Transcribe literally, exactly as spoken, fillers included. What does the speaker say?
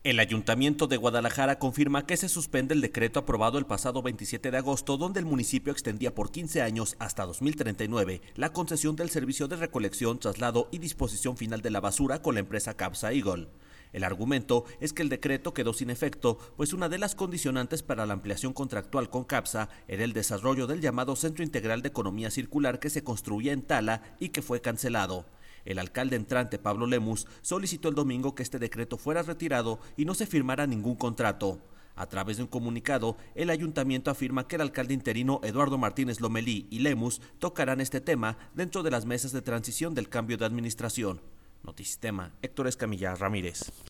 El Ayuntamiento de Guadalajara confirma que se suspende el decreto aprobado el pasado veintisiete de agosto, donde el municipio extendía por quince años hasta dos mil treinta y nueve la concesión del servicio de recolección, traslado y disposición final de la basura con la empresa Capsa Eagle. El argumento es que el decreto quedó sin efecto, pues una de las condicionantes para la ampliación contractual con Capsa era el desarrollo del llamado Centro Integral de Economía Circular que se construía en Tala y que fue cancelado. El alcalde entrante, Pablo Lemus, solicitó el domingo que este decreto fuera retirado y no se firmara ningún contrato. A través de un comunicado, el ayuntamiento afirma que el alcalde interino Eduardo Martínez Lomelí y Lemus tocarán este tema dentro de las mesas de transición del cambio de administración. Notisistema, Héctor Escamilla Ramírez.